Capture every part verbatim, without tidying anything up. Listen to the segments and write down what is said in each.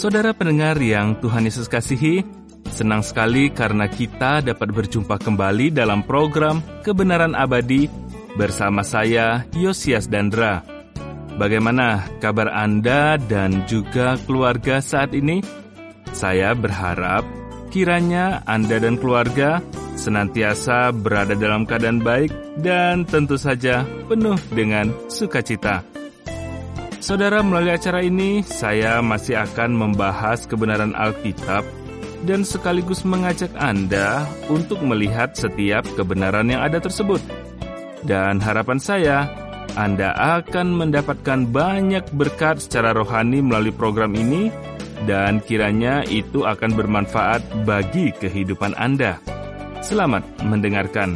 Saudara pendengar yang Tuhan Yesus kasihi, senang sekali karena kita dapat berjumpa kembali dalam program Kebenaran Abadi bersama saya, Yosias Dandra. Bagaimana kabar Anda dan juga keluarga saat ini? Saya berharap kiranya Anda dan keluarga senantiasa berada dalam keadaan baik dan tentu saja penuh dengan sukacita. Saudara, melalui acara ini saya masih akan membahas kebenaran Alkitab dan sekaligus mengajak Anda untuk melihat setiap kebenaran yang ada tersebut. Dan harapan saya, Anda akan mendapatkan banyak berkat secara rohani melalui program ini dan kiranya itu akan bermanfaat bagi kehidupan Anda. Selamat mendengarkan.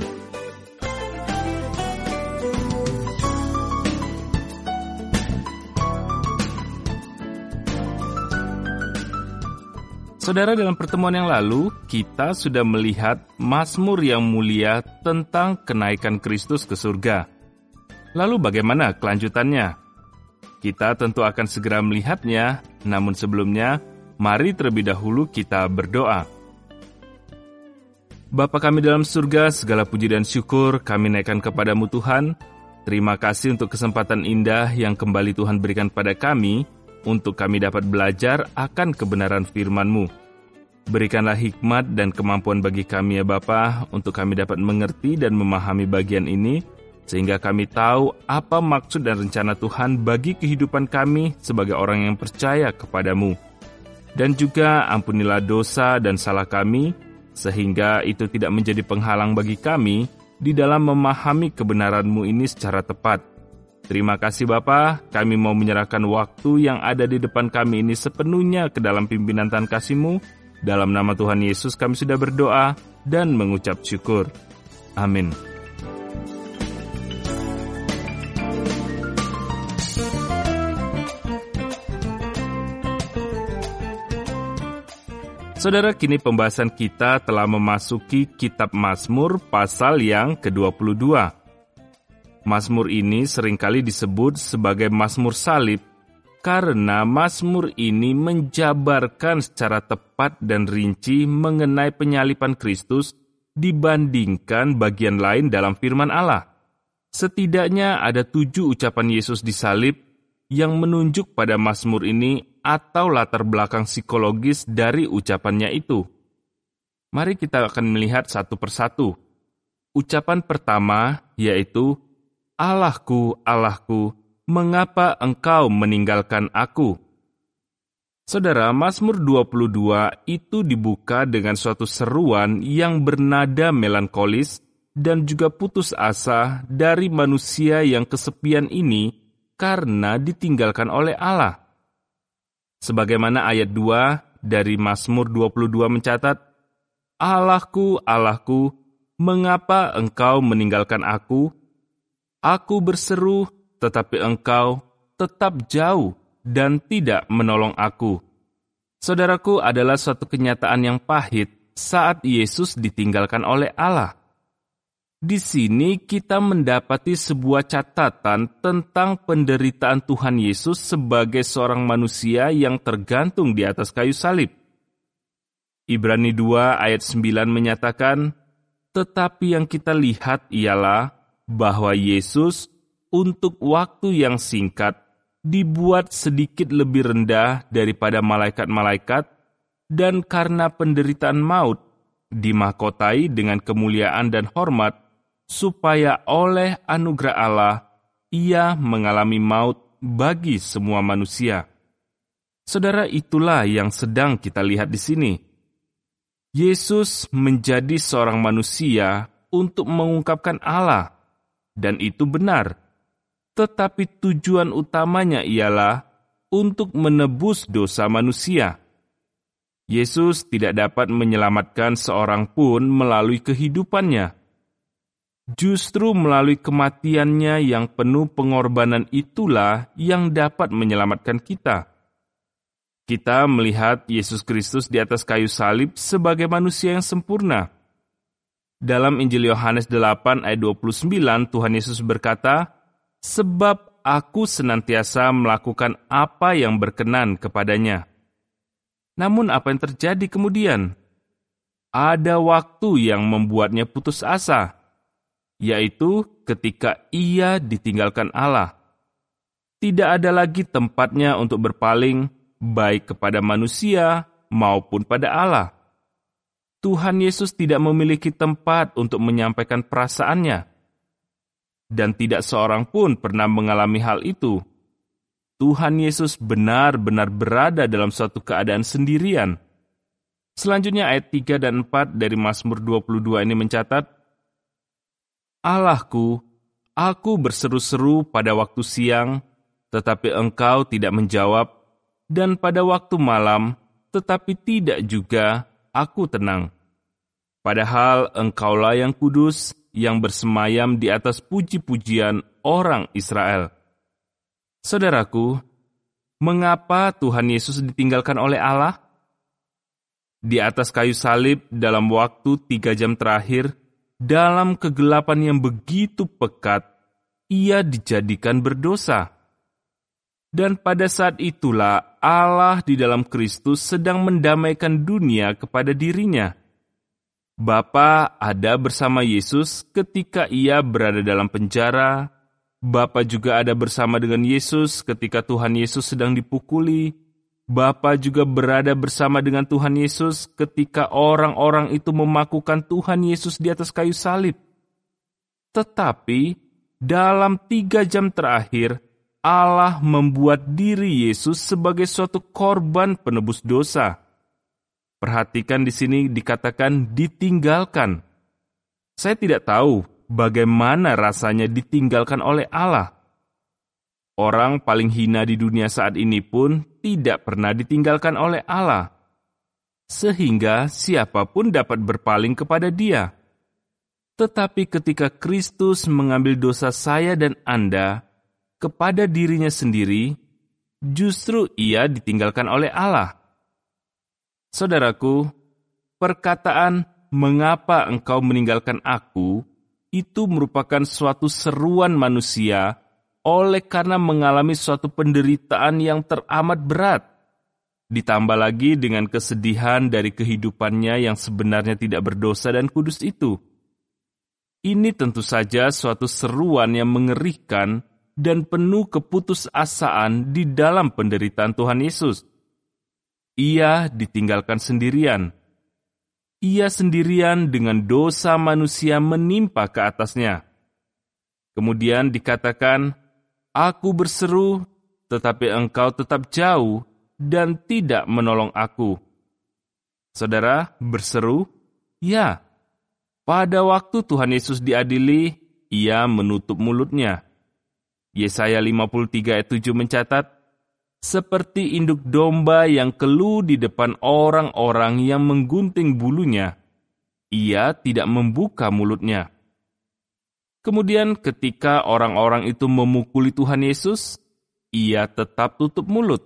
Saudara, dalam pertemuan yang lalu, kita sudah melihat Mazmur yang mulia tentang kenaikan Kristus ke surga. Lalu bagaimana kelanjutannya? Kita tentu akan segera melihatnya, namun sebelumnya, mari terlebih dahulu kita berdoa. Bapa kami dalam surga, segala puji dan syukur kami naikkan kepadamu Tuhan. Terima kasih untuk kesempatan indah yang kembali Tuhan berikan pada kami, untuk kami dapat belajar akan kebenaran firman-Mu. Berikanlah hikmat dan kemampuan bagi kami ya Bapa, untuk kami dapat mengerti dan memahami bagian ini, sehingga kami tahu apa maksud dan rencana Tuhan bagi kehidupan kami sebagai orang yang percaya kepadamu. Dan juga ampunilah dosa dan salah kami, sehingga itu tidak menjadi penghalang bagi kami di dalam memahami kebenaran-Mu ini secara tepat. Terima kasih Bapa, kami mau menyerahkan waktu yang ada di depan kami ini sepenuhnya ke dalam pimpinan Tuhan kasih-Mu. Dalam nama Tuhan Yesus kami sudah berdoa dan mengucap syukur. Amin. Saudara, kini pembahasan kita telah memasuki kitab Mazmur pasal yang ke dua puluh dua. Mazmur ini seringkali disebut sebagai Mazmur Salib karena Mazmur ini menjabarkan secara tepat dan rinci mengenai penyaliban Kristus dibandingkan bagian lain dalam firman Allah. Setidaknya ada tujuh ucapan Yesus disalib yang menunjuk pada Mazmur ini atau latar belakang psikologis dari ucapannya itu. Mari kita akan melihat satu persatu. Ucapan pertama yaitu, Allahku, Allahku, mengapa engkau meninggalkan aku? Saudara, Mazmur dua puluh dua itu dibuka dengan suatu seruan yang bernada melankolis dan juga putus asa dari manusia yang kesepian ini karena ditinggalkan oleh Allah. Sebagaimana ayat dua dari Mazmur dua puluh dua mencatat, Allahku, Allahku, mengapa engkau meninggalkan aku? Aku berseru, tetapi engkau tetap jauh dan tidak menolong aku. Saudaraku, adalah suatu kenyataan yang pahit saat Yesus ditinggalkan oleh Allah. Di sini kita mendapati sebuah catatan tentang penderitaan Tuhan Yesus sebagai seorang manusia yang tergantung di atas kayu salib. Ibrani dua ayat sembilan menyatakan, tetapi yang kita lihat ialah bahwa Yesus untuk waktu yang singkat dibuat sedikit lebih rendah daripada malaikat-malaikat dan karena penderitaan maut dimahkotai dengan kemuliaan dan hormat supaya oleh anugerah Allah ia mengalami maut bagi semua manusia. Saudara, itulah yang sedang kita lihat di sini. Yesus menjadi seorang manusia untuk mengungkapkan Allah. Dan itu benar, tetapi tujuan utamanya ialah untuk menebus dosa manusia. Yesus tidak dapat menyelamatkan seorang pun melalui kehidupannya. Justru melalui kematiannya yang penuh pengorbanan itulah yang dapat menyelamatkan kita. Kita melihat Yesus Kristus di atas kayu salib sebagai manusia yang sempurna. Dalam Injil Yohanes delapan ayat dua puluh sembilan, Tuhan Yesus berkata, sebab aku senantiasa melakukan apa yang berkenan kepadanya. Namun apa yang terjadi kemudian? Ada waktu yang membuatnya putus asa, yaitu ketika ia ditinggalkan Allah. Tidak ada lagi tempatnya untuk berpaling, baik kepada manusia maupun pada Allah. Tuhan Yesus tidak memiliki tempat untuk menyampaikan perasaannya. Dan tidak seorang pun pernah mengalami hal itu. Tuhan Yesus benar-benar berada dalam suatu keadaan sendirian. Selanjutnya ayat tiga dan empat dari Mazmur dua puluh dua ini mencatat, Allahku, aku berseru-seru pada waktu siang, tetapi Engkau tidak menjawab, dan pada waktu malam, tetapi tidak juga aku tenang. Padahal Engkaulah yang kudus, yang bersemayam di atas puji-pujian orang Israel. Saudaraku, mengapa Tuhan Yesus ditinggalkan oleh Allah? Di atas kayu salib dalam waktu tiga jam terakhir, dalam kegelapan yang begitu pekat, ia dijadikan berdosa. Dan pada saat itulah Allah di dalam Kristus sedang mendamaikan dunia kepada dirinya. Bapa ada bersama Yesus ketika ia berada dalam penjara. Bapa juga ada bersama dengan Yesus ketika Tuhan Yesus sedang dipukuli. Bapa juga berada bersama dengan Tuhan Yesus ketika orang-orang itu memakukan Tuhan Yesus di atas kayu salib. Tetapi dalam tiga jam terakhir, Allah membuat diri Yesus sebagai suatu korban penebus dosa. Perhatikan di sini dikatakan ditinggalkan. Saya tidak tahu bagaimana rasanya ditinggalkan oleh Allah. Orang paling hina di dunia saat ini pun tidak pernah ditinggalkan oleh Allah, sehingga siapapun dapat berpaling kepada Dia. Tetapi ketika Kristus mengambil dosa saya dan Anda kepada dirinya sendiri, justru Ia ditinggalkan oleh Allah. Saudaraku, perkataan "mengapa engkau meninggalkan aku" itu merupakan suatu seruan manusia oleh karena mengalami suatu penderitaan yang teramat berat. Ditambah lagi dengan kesedihan dari kehidupannya yang sebenarnya tidak berdosa dan kudus itu. Ini tentu saja suatu seruan yang mengerikan dan penuh keputusasaan di dalam penderitaan Tuhan Yesus. Ia ditinggalkan sendirian. Ia sendirian dengan dosa manusia menimpa ke atasnya. Kemudian dikatakan, Aku berseru, tetapi engkau tetap jauh dan tidak menolong aku. Saudara, berseru? Ya. Pada waktu Tuhan Yesus diadili, ia menutup mulutnya. Yesaya lima puluh tiga ayat tujuh mencatat, seperti induk domba yang keluh di depan orang-orang yang menggunting bulunya, ia tidak membuka mulutnya. Kemudian ketika orang-orang itu memukuli Tuhan Yesus, ia tetap tutup mulut.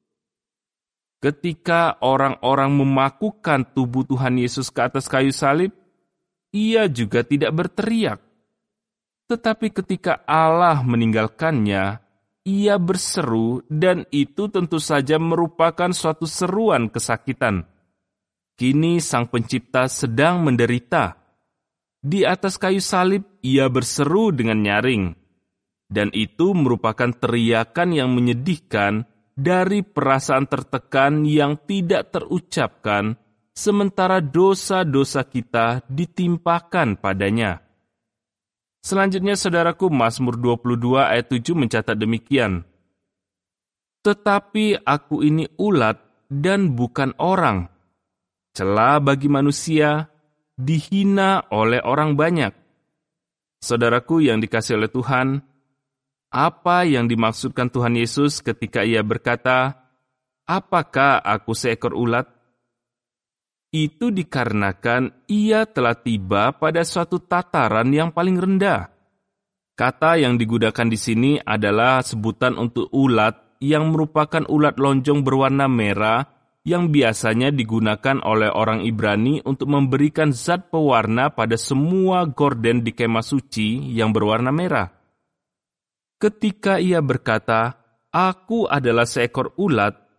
Ketika orang-orang memakukan tubuh Tuhan Yesus ke atas kayu salib, ia juga tidak berteriak. Tetapi ketika Allah meninggalkannya, ia berseru dan itu tentu saja merupakan suatu seruan kesakitan. Kini Sang Pencipta sedang menderita. Di atas kayu salib, ia berseru dengan nyaring. Dan itu merupakan teriakan yang menyedihkan dari perasaan tertekan yang tidak terucapkan, sementara dosa-dosa kita ditimpakan padanya. Selanjutnya, saudaraku, Mazmur dua puluh dua ayat tujuh mencatat demikian. Tetapi aku ini ulat dan bukan orang, cela bagi manusia, dihina oleh orang banyak. Saudaraku yang dikasihi oleh Tuhan, apa yang dimaksudkan Tuhan Yesus ketika ia berkata, apakah aku seekor ulat? Itu dikarenakan ia telah tiba pada suatu tataran yang paling rendah. Kata yang digunakan di sini adalah sebutan untuk ulat yang merupakan ulat lonjong berwarna merah yang biasanya digunakan oleh orang Ibrani untuk memberikan zat pewarna pada semua gorden di kemah suci yang berwarna merah. Ketika ia berkata, "Aku adalah seekor ulat,"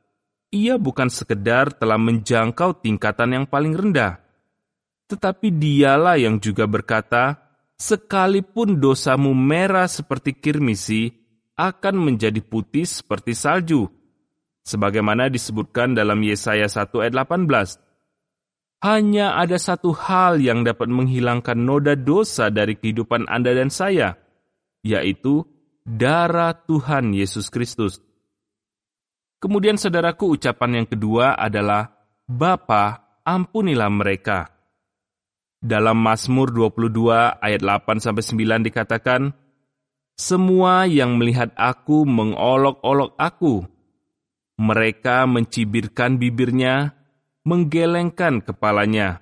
ia bukan sekedar telah menjangkau tingkatan yang paling rendah, tetapi dialah yang juga berkata, sekalipun dosamu merah seperti kirmisi, akan menjadi putih seperti salju. Sebagaimana disebutkan dalam Yesaya satu ayat delapan belas. Hanya ada satu hal yang dapat menghilangkan noda dosa dari kehidupan Anda dan saya, yaitu darah Tuhan Yesus Kristus. Kemudian saudaraku, ucapan yang kedua adalah, Bapa, ampunilah mereka. Dalam Mazmur dua puluh dua ayat delapan sampai sembilan dikatakan, semua yang melihat aku mengolok-olok aku. Mereka mencibirkan bibirnya, menggelengkan kepalanya.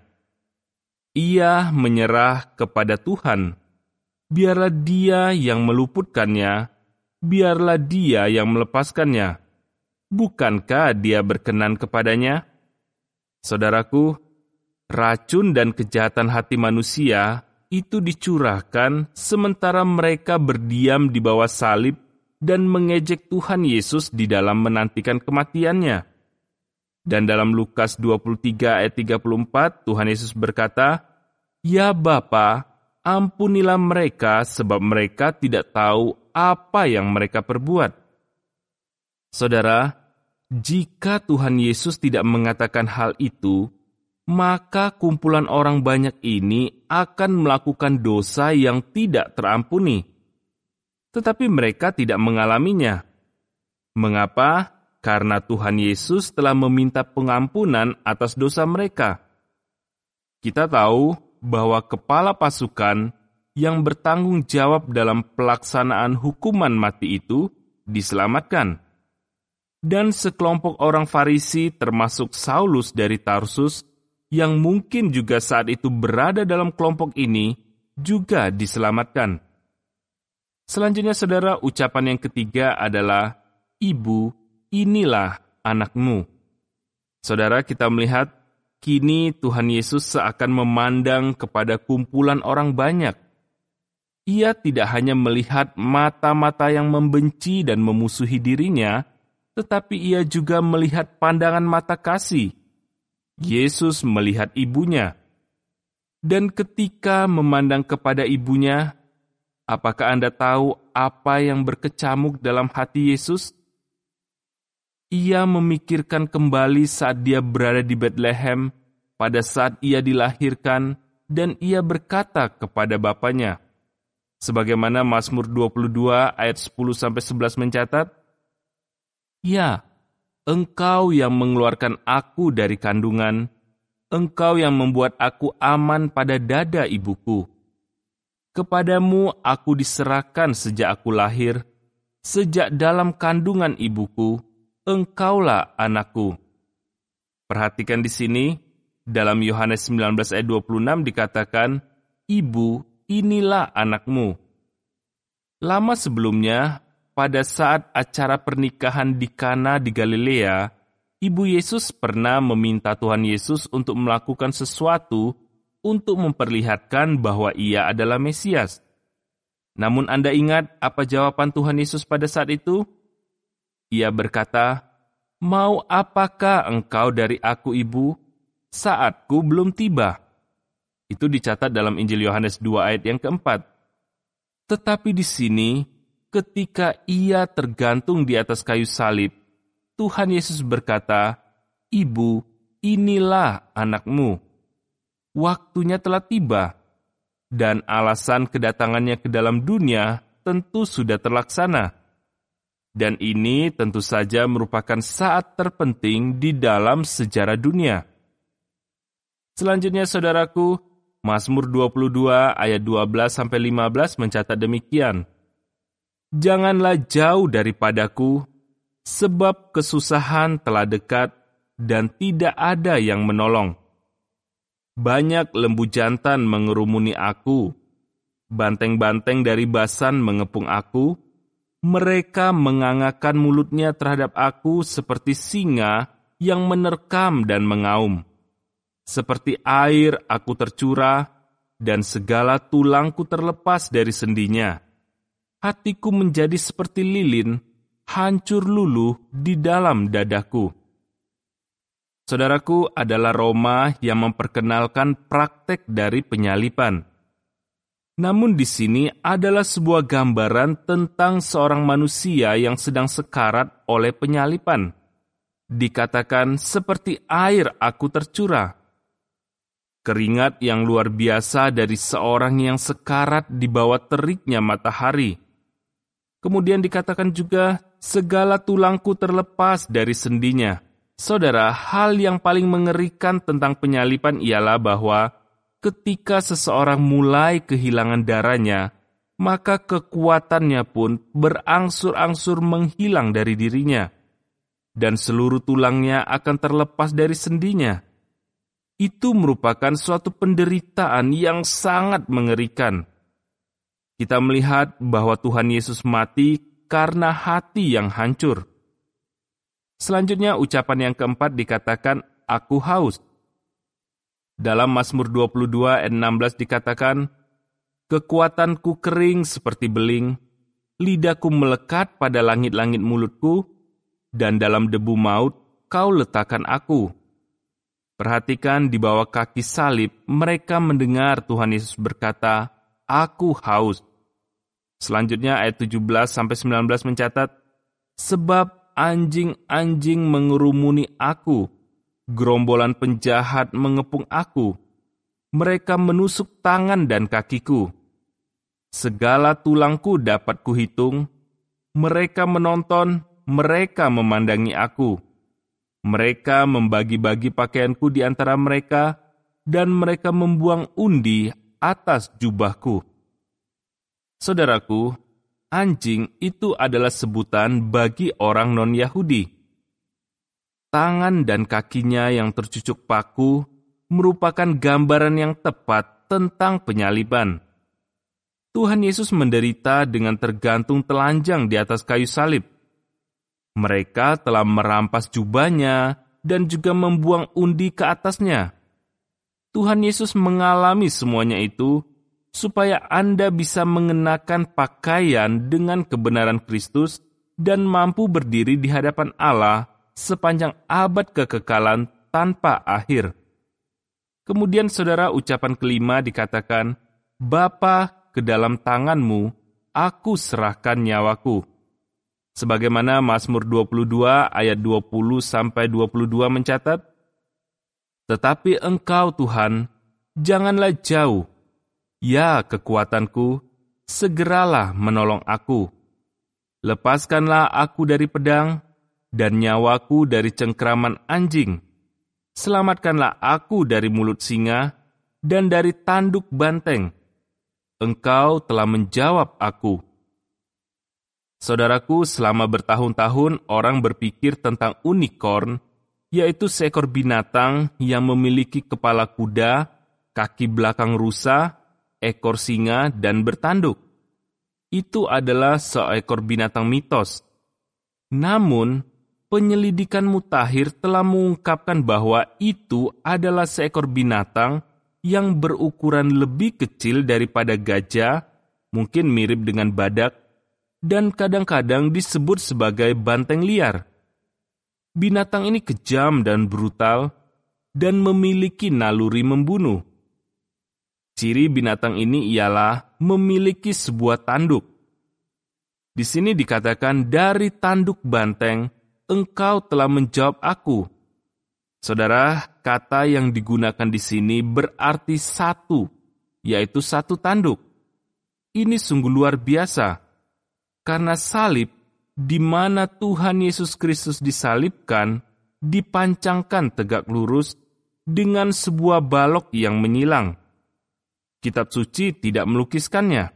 Ia menyerah kepada Tuhan. Biarlah Dia yang meluputkannya, biarlah Dia yang melepaskannya. Bukankah Dia berkenan kepadanya? Saudaraku, racun dan kejahatan hati manusia itu dicurahkan sementara mereka berdiam di bawah salib dan mengejek Tuhan Yesus di dalam menantikan kematiannya. Dan dalam Lukas dua puluh tiga ayat tiga puluh empat, Tuhan Yesus berkata, Ya Bapa, ampunilah mereka sebab mereka tidak tahu apa yang mereka perbuat. Saudara, jika Tuhan Yesus tidak mengatakan hal itu, maka kumpulan orang banyak ini akan melakukan dosa yang tidak terampuni. Tetapi mereka tidak mengalaminya. Mengapa? Karena Tuhan Yesus telah meminta pengampunan atas dosa mereka. Kita tahu bahwa kepala pasukan yang bertanggung jawab dalam pelaksanaan hukuman mati itu diselamatkan. Dan sekelompok orang Farisi termasuk Saulus dari Tarsus yang mungkin juga saat itu berada dalam kelompok ini juga diselamatkan. Selanjutnya saudara, ucapan yang ketiga adalah, Ibu, inilah anakmu. Saudara, kita melihat kini Tuhan Yesus seakan memandang kepada kumpulan orang banyak. Ia tidak hanya melihat mata-mata yang membenci dan memusuhi dirinya, tetapi ia juga melihat pandangan mata kasih. Yesus melihat ibunya. Dan ketika memandang kepada ibunya, apakah Anda tahu apa yang berkecamuk dalam hati Yesus? Ia memikirkan kembali saat dia berada di Betlehem, pada saat ia dilahirkan, dan ia berkata kepada bapaknya, sebagaimana Mazmur dua puluh dua ayat sepuluh sampai sebelas mencatat, Ya, Engkau yang mengeluarkan aku dari kandungan, Engkau yang membuat aku aman pada dada ibuku. Kepadamu aku diserahkan sejak aku lahir, sejak dalam kandungan ibuku, Engkaulah anakku. Perhatikan di sini, dalam Yohanes sembilan belas ayat dua puluh enam dikatakan, Ibu, inilah anakmu. Lama sebelumnya, pada saat acara pernikahan di Kana di Galilea, Ibu Yesus pernah meminta Tuhan Yesus untuk melakukan sesuatu untuk memperlihatkan bahwa ia adalah Mesias. Namun Anda ingat apa jawaban Tuhan Yesus pada saat itu? Ia berkata, Mau apakah engkau dari aku, Ibu? Saatku belum tiba. Itu dicatat dalam Injil Yohanes dua ayat yang keempat. Tetapi di sini, ketika ia tergantung di atas kayu salib, Tuhan Yesus berkata, Ibu, inilah anakmu. Waktunya telah tiba, dan alasan kedatangannya ke dalam dunia tentu sudah terlaksana. Dan ini tentu saja merupakan saat terpenting di dalam sejarah dunia. Selanjutnya saudaraku, Mazmur dua puluh dua ayat dua belas sampai lima belas mencatat demikian. Janganlah jauh daripadaku, sebab kesusahan telah dekat dan tidak ada yang menolong. Banyak lembu jantan mengerumuni aku, banteng-banteng dari Basan mengepung aku, mereka mengangakkan mulutnya terhadap aku seperti singa yang menerkam dan mengaum. Seperti air aku tercurah, dan segala tulangku terlepas dari sendinya. Hatiku menjadi seperti lilin, hancur luluh di dalam dadaku. Saudaraku, adalah Roma yang memperkenalkan praktek dari penyaliban. Namun di sini adalah sebuah gambaran tentang seorang manusia yang sedang sekarat oleh penyaliban. Dikatakan seperti air aku tercurah. Keringat yang luar biasa dari seorang yang sekarat di bawah teriknya matahari. Kemudian dikatakan juga segala tulangku terlepas dari sendinya. Saudara, hal yang paling mengerikan tentang penyaliban ialah bahwa ketika seseorang mulai kehilangan darahnya, maka kekuatannya pun berangsur-angsur menghilang dari dirinya, dan seluruh tulangnya akan terlepas dari sendinya. Itu merupakan suatu penderitaan yang sangat mengerikan. Kita melihat bahwa Tuhan Yesus mati karena hati yang hancur. Selanjutnya ucapan yang keempat dikatakan, aku haus. Dalam Mazmur dua puluh dua ayat enam belas dikatakan, kekuatanku kering seperti beling, lidahku melekat pada langit-langit mulutku, dan dalam debu maut kau letakkan aku. Perhatikan di bawah kaki salib, mereka mendengar Tuhan Yesus berkata, aku haus. Selanjutnya ayat tujuh belas sampai sembilan belas mencatat, sebab anjing-anjing mengerumuni aku, gerombolan penjahat mengepung aku, mereka menusuk tangan dan kakiku. Segala tulangku dapat kuhitung, mereka menonton, mereka memandangi aku. Mereka membagi-bagi pakaianku di antara mereka, dan mereka membuang undi atas jubahku. Saudaraku, anjing itu adalah sebutan bagi orang non-Yahudi. Tangan dan kakinya yang tercucuk paku merupakan gambaran yang tepat tentang penyaliban. Tuhan Yesus menderita dengan tergantung telanjang di atas kayu salib. Mereka telah merampas jubahnya dan juga membuang undi ke atasnya. Tuhan Yesus mengalami semuanya itu supaya Anda bisa mengenakan pakaian dengan kebenaran Kristus dan mampu berdiri di hadapan Allah sepanjang abad kekekalan tanpa akhir. Kemudian saudara, ucapan kelima dikatakan, Bapa, ke dalam tanganmu aku serahkan nyawaku. Sebagaimana Mazmur dua puluh dua ayat dua puluh sampai dua puluh dua mencatat, tetapi Engkau Tuhan, janganlah jauh. Ya kekuatanku, segeralah menolong aku. Lepaskanlah aku dari pedang, dan nyawaku dari cengkraman anjing. Selamatkanlah aku dari mulut singa, dan dari tanduk banteng. Engkau telah menjawab aku. Saudaraku, selama bertahun-tahun orang berpikir tentang unicorn, yaitu seekor binatang yang memiliki kepala kuda, kaki belakang rusa, ekor singa, dan bertanduk. Itu adalah seekor binatang mitos. Namun, penyelidikan mutakhir telah mengungkapkan bahwa itu adalah seekor binatang yang berukuran lebih kecil daripada gajah, mungkin mirip dengan badak, dan kadang-kadang disebut sebagai banteng liar. Binatang ini kejam dan brutal, dan memiliki naluri membunuh. Ciri binatang ini ialah memiliki sebuah tanduk. Di sini dikatakan, dari tanduk banteng, engkau telah menjawab aku. Saudara, kata yang digunakan di sini berarti satu, yaitu satu tanduk. Ini sungguh luar biasa, karena salib, di mana Tuhan Yesus Kristus disalibkan, dipancangkan tegak lurus dengan sebuah balok yang menyilang. Kitab suci tidak melukiskannya.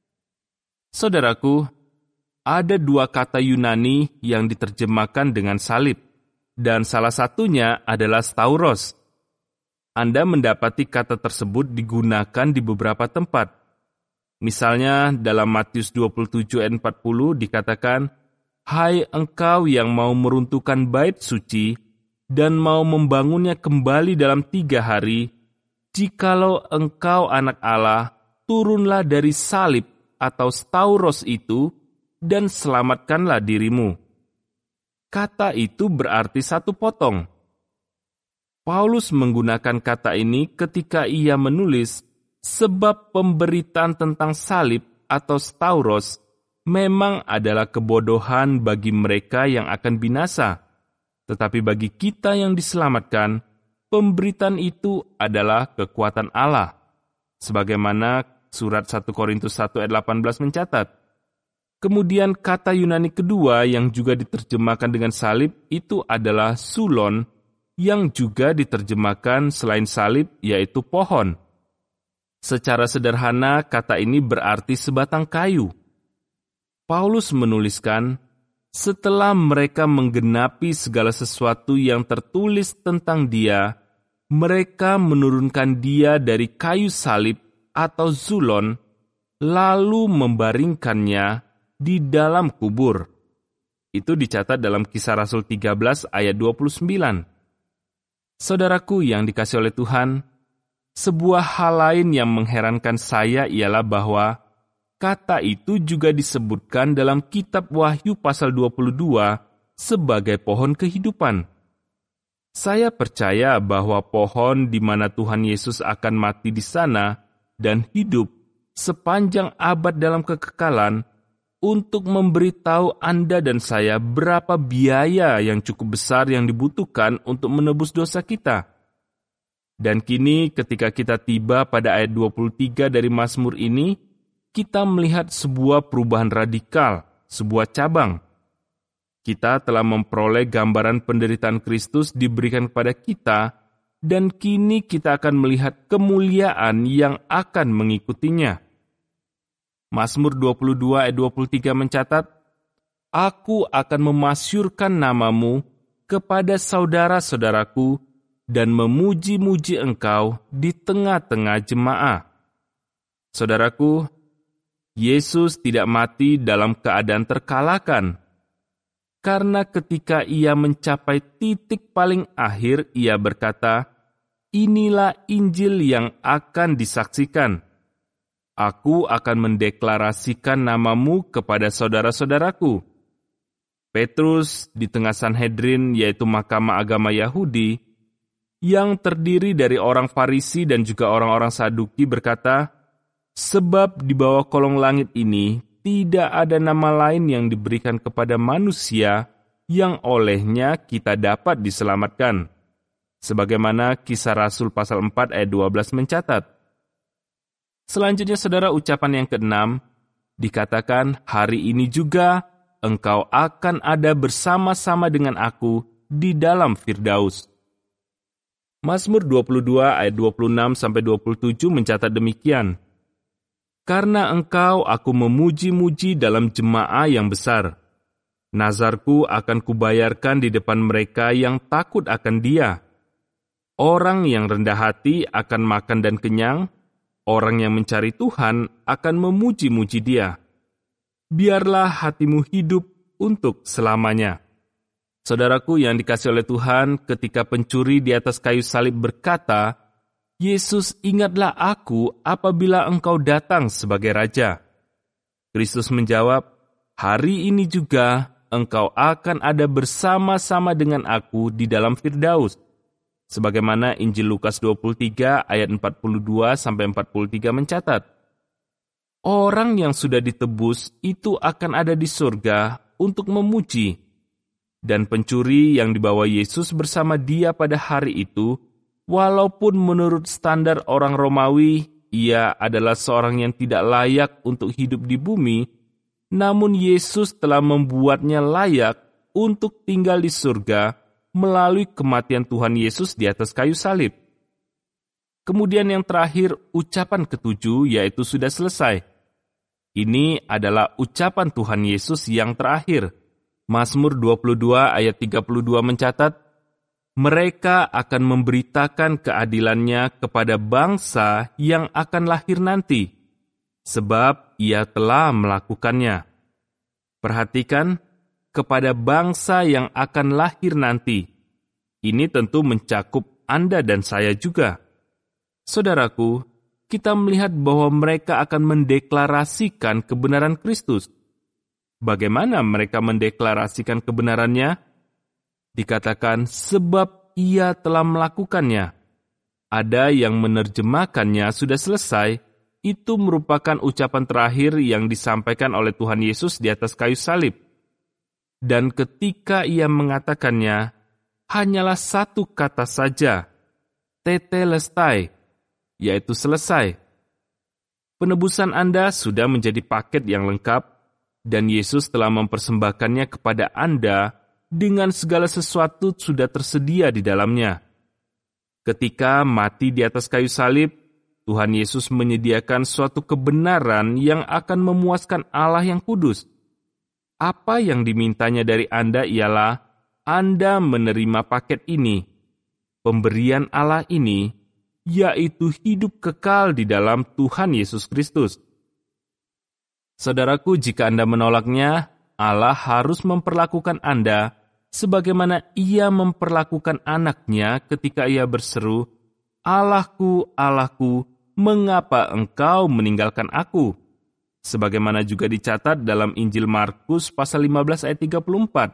Saudaraku, ada dua kata Yunani yang diterjemahkan dengan salib, dan salah satunya adalah stauros. Anda mendapati kata tersebut digunakan di beberapa tempat. Misalnya dalam Matius dua puluh tujuh ayat empat puluh dikatakan, Hai engkau yang mau meruntuhkan bait suci dan mau membangunnya kembali dalam tiga hari, jikalau engkau anak Allah, turunlah dari salib atau stauros itu dan selamatkanlah dirimu. Kata itu berarti satu potong. Paulus menggunakan kata ini ketika ia menulis, sebab pemberitaan tentang salib atau stauros memang adalah kebodohan bagi mereka yang akan binasa. Tetapi bagi kita yang diselamatkan, pemberitaan itu adalah kekuatan Allah. Sebagaimana surat satu Korintus satu ayat delapan belas mencatat. Kemudian kata Yunani kedua yang juga diterjemahkan dengan salib itu adalah sulon, yang juga diterjemahkan selain salib yaitu pohon. Secara sederhana kata ini berarti sebatang kayu. Paulus menuliskan, setelah mereka menggenapi segala sesuatu yang tertulis tentang dia, mereka menurunkan dia dari kayu salib atau zulon, lalu membaringkannya di dalam kubur. Itu dicatat dalam Kisah Rasul tiga belas ayat dua puluh sembilan. Saudaraku yang dikasihi oleh Tuhan, sebuah hal lain yang mengherankan saya ialah bahwa kata itu juga disebutkan dalam kitab Wahyu pasal dua puluh dua sebagai pohon kehidupan. Saya percaya bahwa pohon di mana Tuhan Yesus akan mati di sana dan hidup sepanjang abad dalam kekekalan untuk memberitahu Anda dan saya berapa biaya yang cukup besar yang dibutuhkan untuk menebus dosa kita. Dan kini ketika kita tiba pada ayat dua puluh tiga dari Mazmur ini, kita melihat sebuah perubahan radikal, sebuah cabang. Kita telah memperoleh gambaran penderitaan Kristus diberikan kepada kita, dan kini kita akan melihat kemuliaan yang akan mengikutinya. Mazmur dua puluh dua ayat dua puluh tiga mencatat, Aku akan memasyurkan namamu kepada saudara-saudaraku dan memuji-muji engkau di tengah-tengah jemaah. Saudaraku, Yesus tidak mati dalam keadaan terkalahkan. Karena ketika ia mencapai titik paling akhir, ia berkata, inilah Injil yang akan disaksikan. Aku akan mendeklarasikan namamu kepada saudara-saudaraku. Petrus di tengah Sanhedrin, yaitu mahkamah agama Yahudi, yang terdiri dari orang Farisi dan juga orang-orang Saduki berkata, sebab di bawah kolong langit ini tidak ada nama lain yang diberikan kepada manusia yang olehnya kita dapat diselamatkan. Sebagaimana Kisah Rasul pasal empat ayat dua belas mencatat. Selanjutnya saudara, ucapan yang keenam, dikatakan hari ini juga engkau akan ada bersama-sama dengan aku di dalam Firdaus. Mazmur dua puluh dua ayat dua puluh enam sampai dua puluh tujuh mencatat demikian. Karena engkau aku memuji-muji dalam jemaah yang besar. Nazarku akan kubayarkan di depan mereka yang takut akan dia. Orang yang rendah hati akan makan dan kenyang, orang yang mencari Tuhan akan memuji-muji dia. Biarlah hatimu hidup untuk selamanya. Saudaraku yang dikasihi oleh Tuhan, ketika pencuri di atas kayu salib berkata, Yesus, ingatlah aku apabila engkau datang sebagai Raja. Kristus menjawab, hari ini juga engkau akan ada bersama-sama dengan aku di dalam Firdaus. Sebagaimana Injil Lukas dua puluh tiga ayat empat puluh dua sampai empat puluh tiga mencatat. Orang yang sudah ditebus itu akan ada di surga untuk memuji. Dan pencuri yang dibawa Yesus bersama dia pada hari itu, walaupun menurut standar orang Romawi, ia adalah seorang yang tidak layak untuk hidup di bumi, namun Yesus telah membuatnya layak untuk tinggal di surga melalui kematian Tuhan Yesus di atas kayu salib. Kemudian yang terakhir, ucapan ketujuh, yaitu sudah selesai. Ini adalah ucapan Tuhan Yesus yang terakhir. Mazmur dua puluh dua ayat tiga puluh dua mencatat, mereka akan memberitakan keadilannya kepada bangsa yang akan lahir nanti, sebab ia telah melakukannya. Perhatikan, kepada bangsa yang akan lahir nanti. Ini tentu mencakup Anda dan saya juga. Saudaraku, kita melihat bahwa mereka akan mendeklarasikan kebenaran Kristus. Bagaimana mereka mendeklarasikan kebenarannya? Dikatakan, sebab ia telah melakukannya. Ada yang menerjemahkannya sudah selesai. Itu merupakan ucapan terakhir yang disampaikan oleh Tuhan Yesus di atas kayu salib. Dan ketika ia mengatakannya, hanyalah satu kata saja, tetelestai, yaitu selesai. Penebusan Anda sudah menjadi paket yang lengkap, dan Yesus telah mempersembahkannya kepada Anda dengan segala sesuatu sudah tersedia di dalamnya. Ketika mati di atas kayu salib, Tuhan Yesus menyediakan suatu kebenaran yang akan memuaskan Allah yang kudus. Apa yang dimintanya dari Anda ialah Anda menerima paket ini, pemberian Allah ini, yaitu hidup kekal di dalam Tuhan Yesus Kristus. Saudaraku, jika Anda menolaknya, Allah harus memperlakukan Anda sebagaimana Ia memperlakukan anaknya ketika Ia berseru, Allahku, Allahku, mengapa engkau meninggalkan aku? Sebagaimana juga dicatat dalam Injil Markus pasal lima belas ayat tiga puluh empat.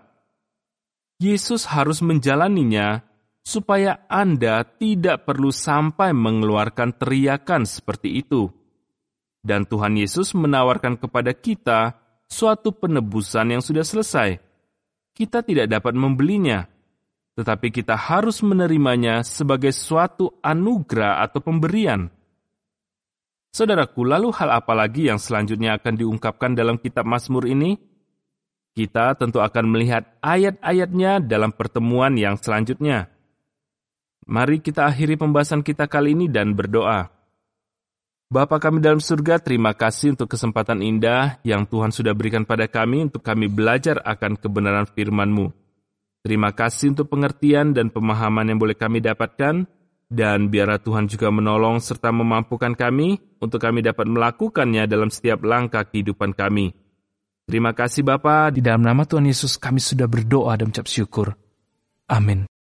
Yesus harus menjalaninya supaya Anda tidak perlu sampai mengeluarkan teriakan seperti itu. Dan Tuhan Yesus menawarkan kepada kita suatu penebusan yang sudah selesai. Kita tidak dapat membelinya, tetapi kita harus menerimanya sebagai suatu anugerah atau pemberian. Saudaraku, lalu hal apa lagi yang selanjutnya akan diungkapkan dalam kitab Mazmur ini? Kita tentu akan melihat ayat-ayatnya dalam pertemuan yang selanjutnya. Mari kita akhiri pembahasan kita kali ini dan berdoa. Bapa kami dalam surga, terima kasih untuk kesempatan indah yang Tuhan sudah berikan pada kami untuk kami belajar akan kebenaran firman-Mu. Terima kasih untuk pengertian dan pemahaman yang boleh kami dapatkan, dan biarlah Tuhan juga menolong serta memampukan kami untuk kami dapat melakukannya dalam setiap langkah kehidupan kami. Terima kasih Bapa, di dalam nama Tuhan Yesus kami sudah berdoa dan ucap syukur. Amin.